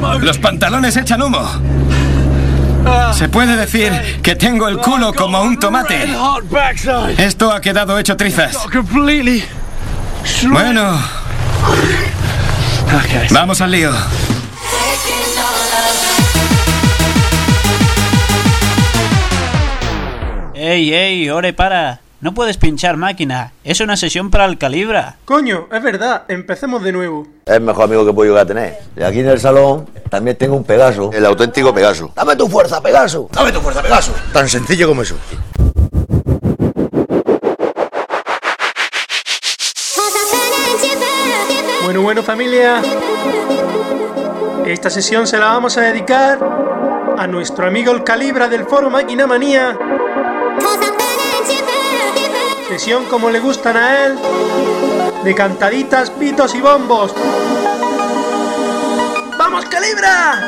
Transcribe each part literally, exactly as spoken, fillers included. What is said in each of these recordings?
Los pantalones echan humo. Se puede decir que tengo el culo como un tomate. Esto ha quedado hecho trizas. Bueno, vamos al lío. Ey, ey, ore, para. No puedes pinchar máquina. Es una sesión para el Calibra. Coño, es verdad. Empecemos de nuevo. Es el mejor amigo que puedo llegar a tener. Y aquí en el salón también tengo un Pegaso. El auténtico Pegaso. ¡Dame tu fuerza, Pegaso! ¡Dame tu fuerza, Pegaso! Tan sencillo como eso. Bueno, bueno, familia. Esta sesión se la vamos a dedicar a nuestro amigo el Calibra del foro Máquina Manía. Sesión como le gustan a él, de cantaditas, pitos y bombos. ¡Vamos, Calibra!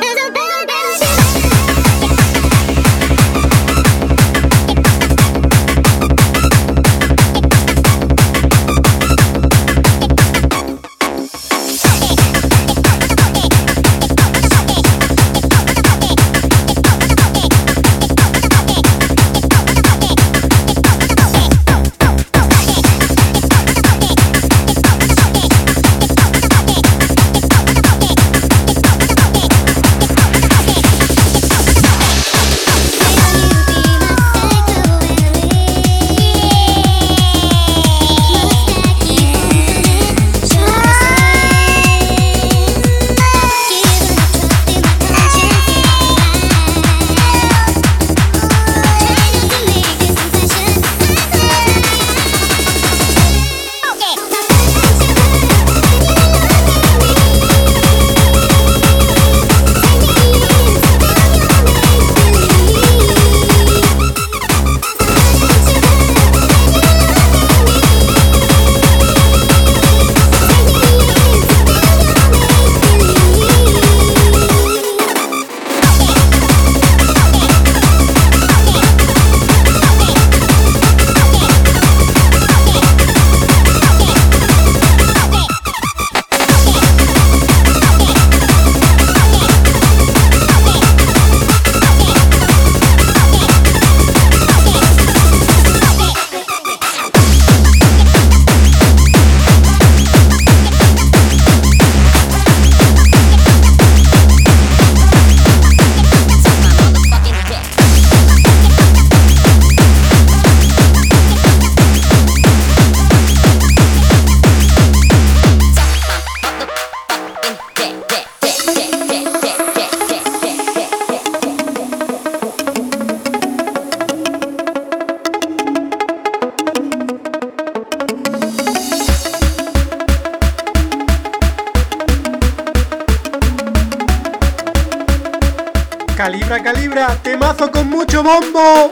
Calibra, Calibra, temazo con mucho bombo.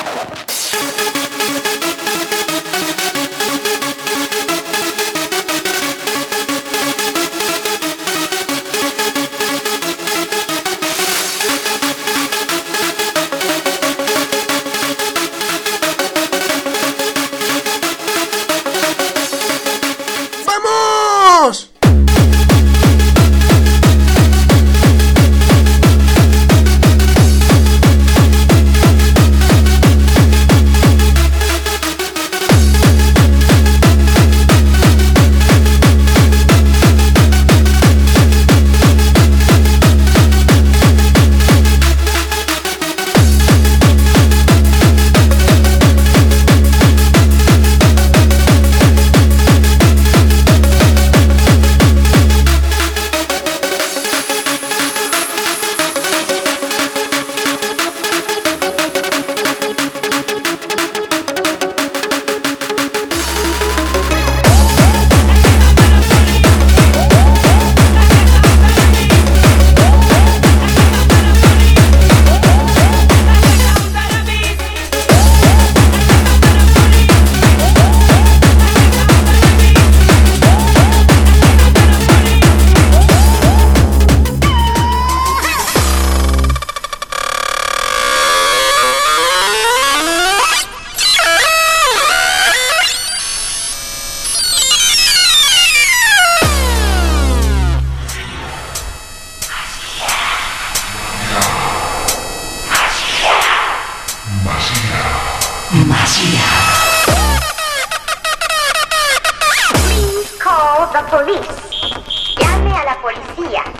¡Vamos!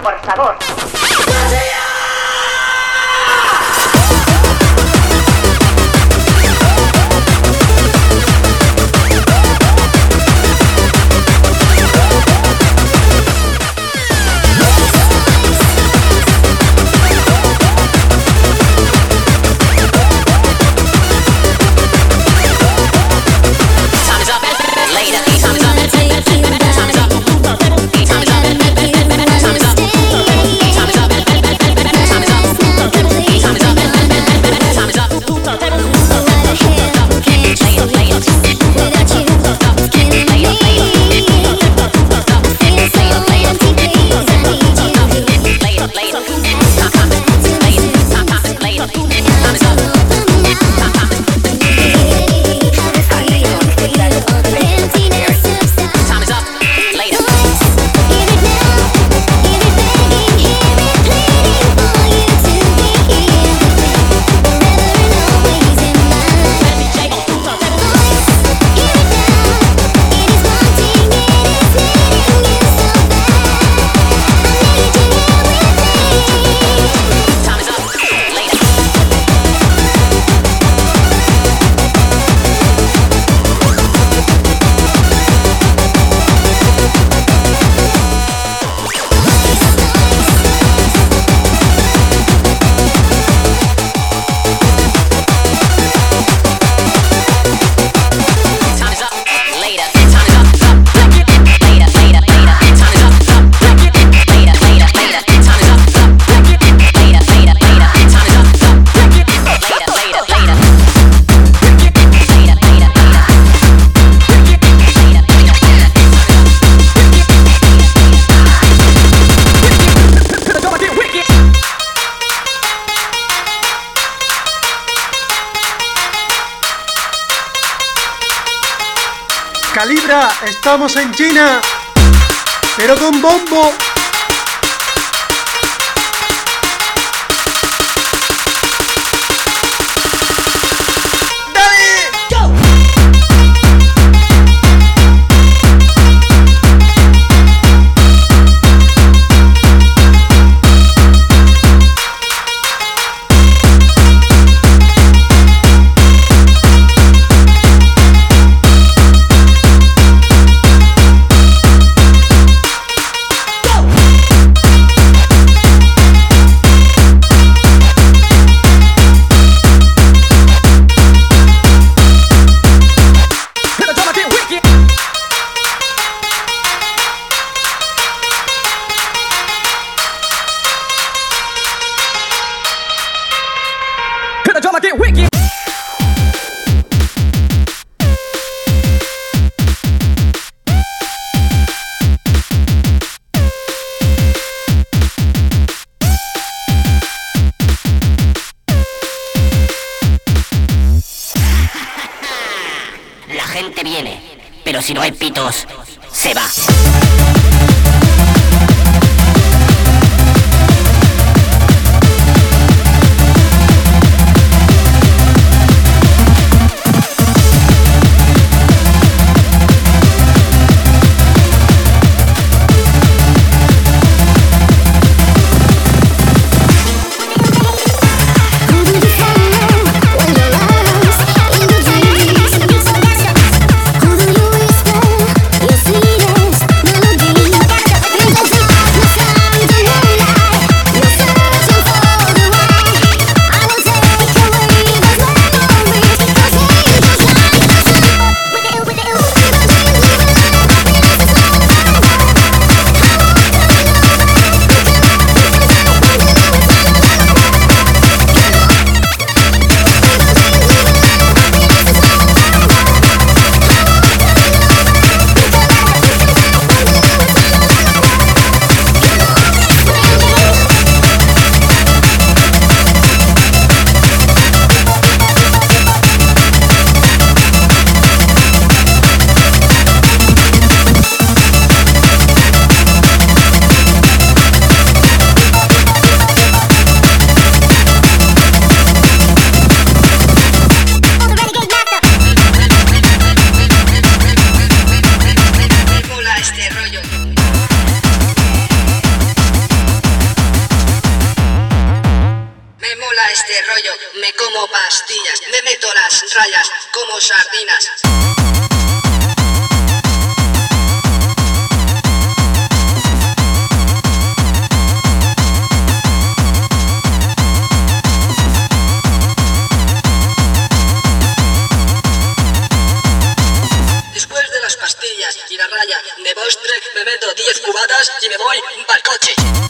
por favor. Calibra, estamos en China, pero con bombo. La gente viene, pero si no hay pitos, se va. Melodies rollo, me como pastillas, me meto las rayas como sardinas. Después de las pastillas y la raya de postre, me meto diez cubatas y me voy pa'l coche.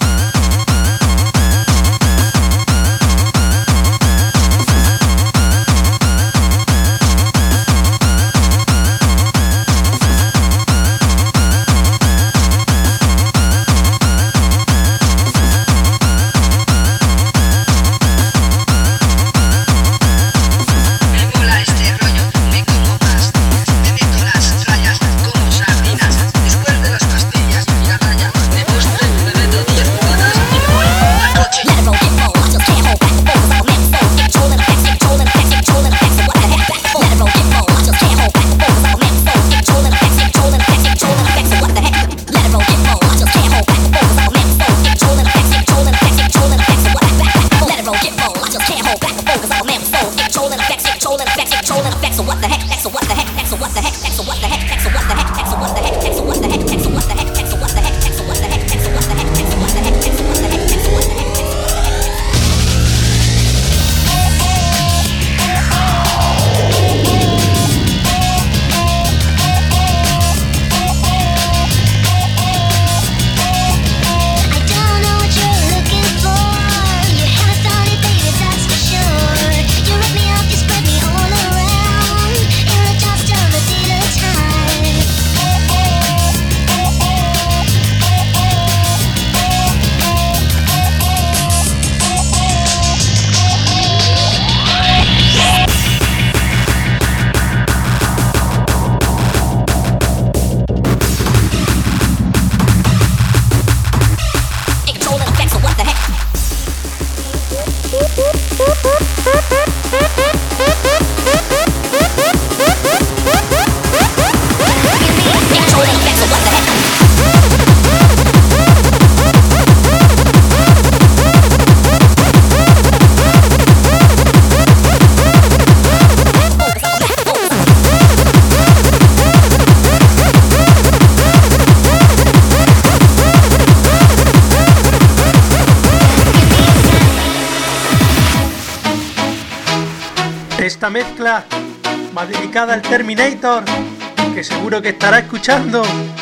Esta mezcla va dedicada al Terminator, que seguro que estará escuchando.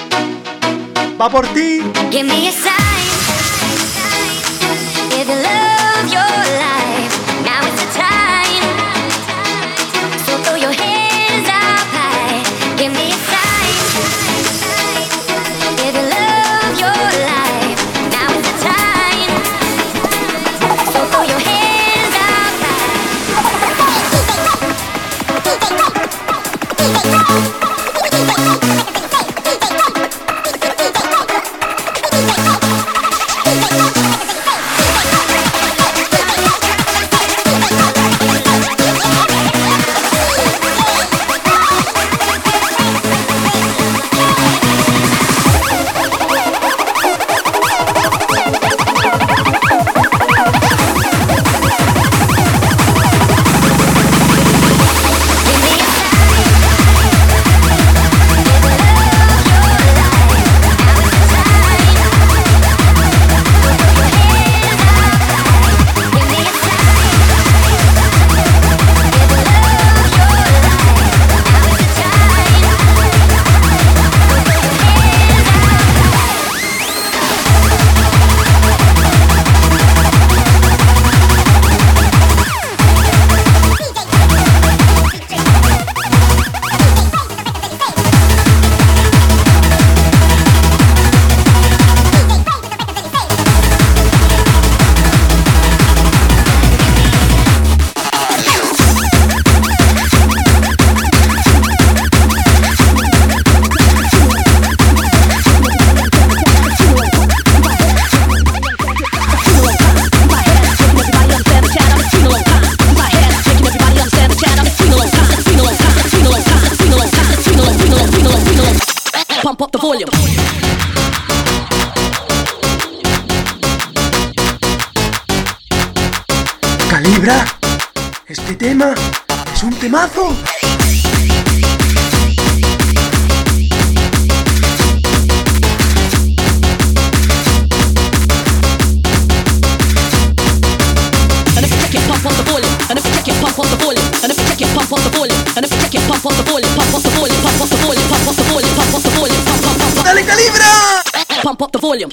¡Va por ti! Give me a sign, if you love your life, now is the time. So throw your hands up high. Give me a sign, if you love your life, now is the time. So throw your hands up high. Calibra, este tema es un temazo. And if you check it, pump up the volume. And if you check it, pump up the volume. And if you check it, pump up the volume. And if you check it, pump up the volume. Pump up the volume. Pump up the volume. Pump up the volume. Pump up the volume. Pump pump pump. ¡Dale, Calibra! Pump up the volume.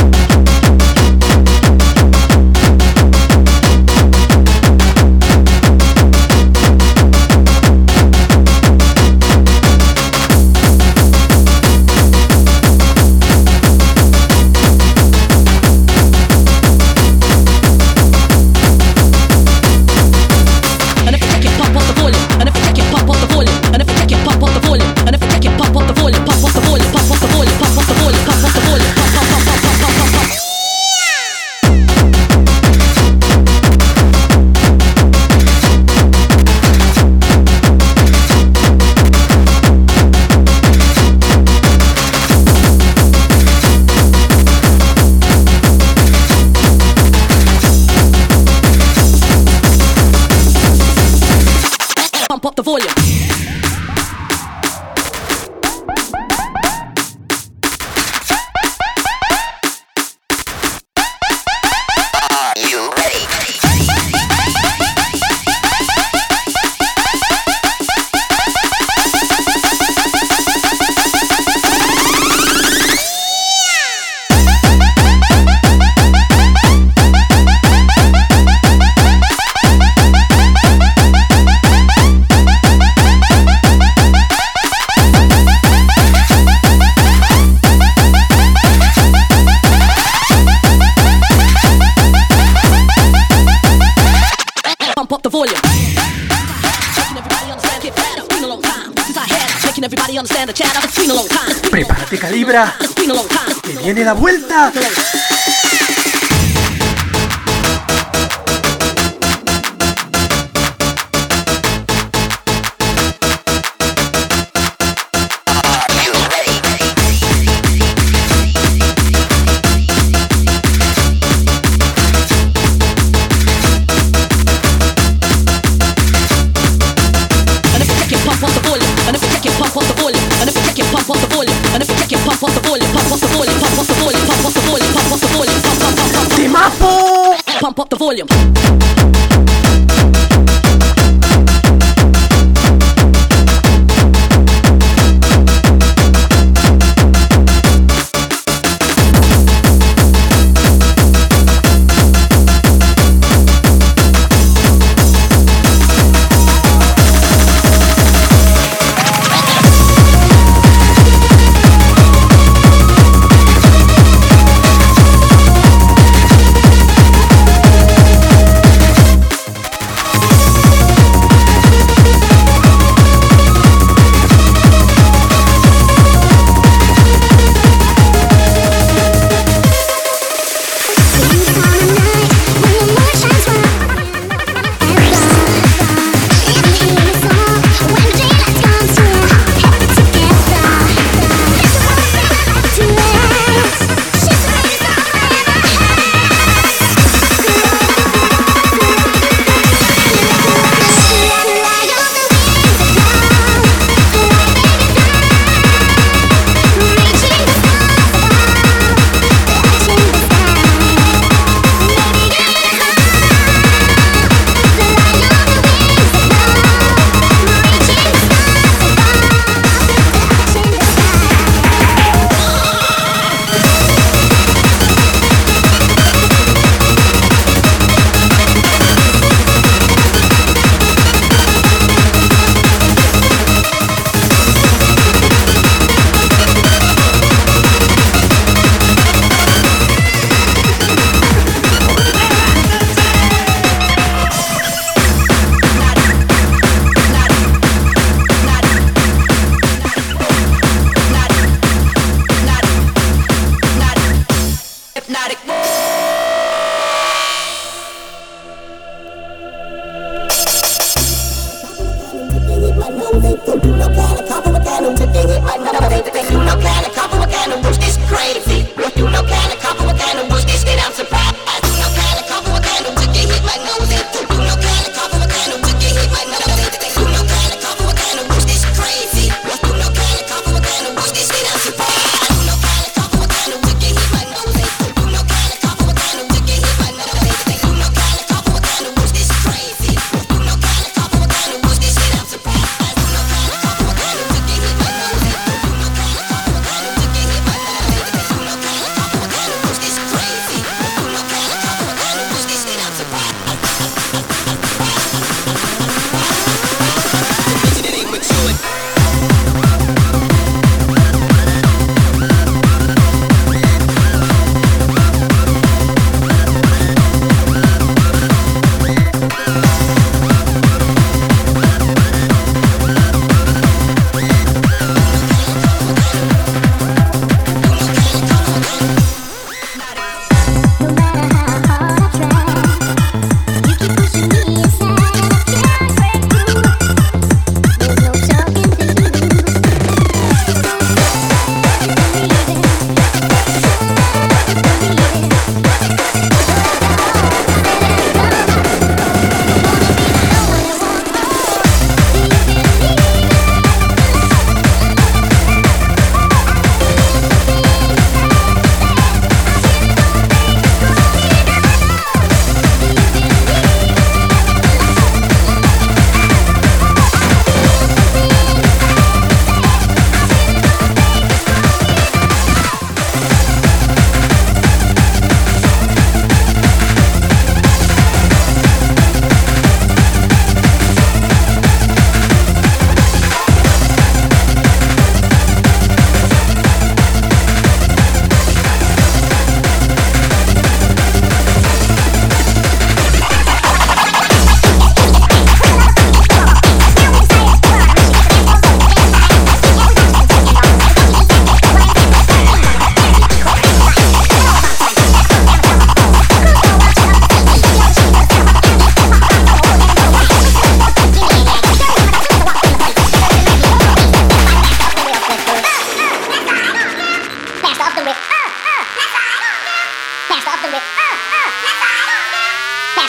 Pump up the volume. Pump up the volume. Making everybody understand, get better. It's been a long time since I had it. Making everybody understand the chatter. It's been a long time. Prepárate, Calibra, It's been a long time. que viene la vuelta. And if you check it, pump up the volume. And if you check it, pump up the volume. And if you check it, pump up the volume. And if you check it, pump up the volume. Pump up the volume. Pump up the volume. Pump up the volume. Pump up the volume. Pump pump pump pump. ¡Temazo! Pump up the volume.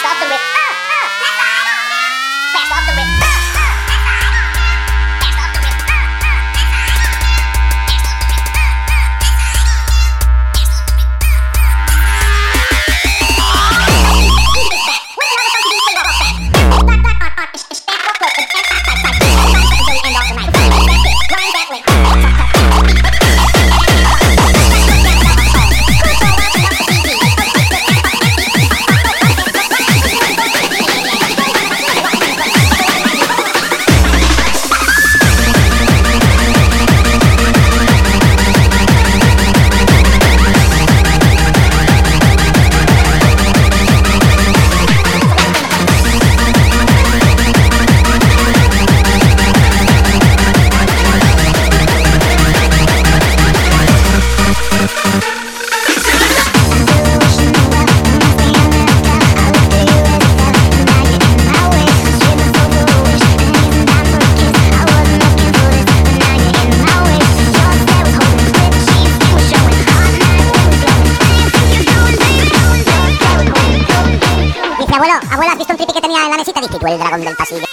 tú el dragón del pasillo.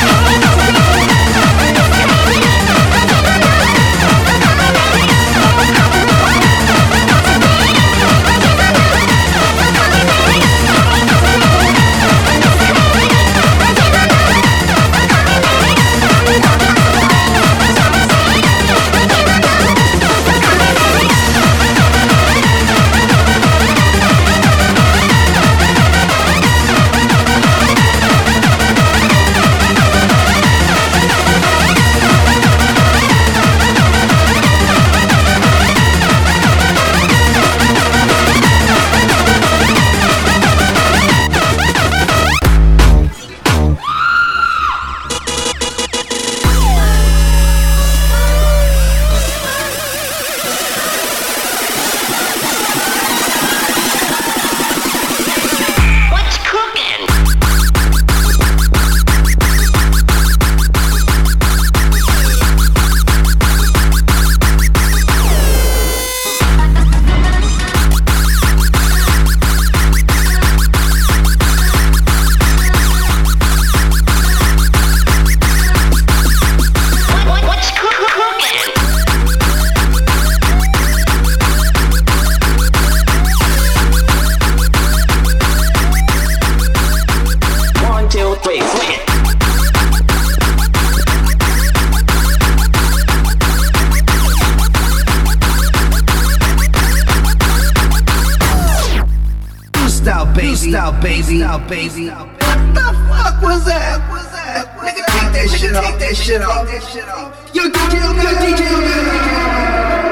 Baby, baby. What the fuck was that? Was that? Nigga, take that shit off. Take that shit off. Yo, D J, yo, D J, yo,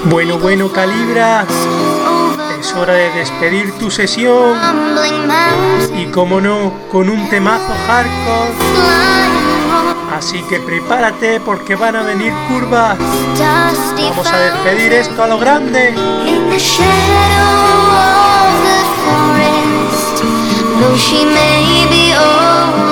Bueno, bueno, Calibra, es hora de despedir tu sesión y, como no, con un temazo hardcore. Así que prepárate porque van a venir curvas. Vamos a despedir esto a lo grande. Though she may be old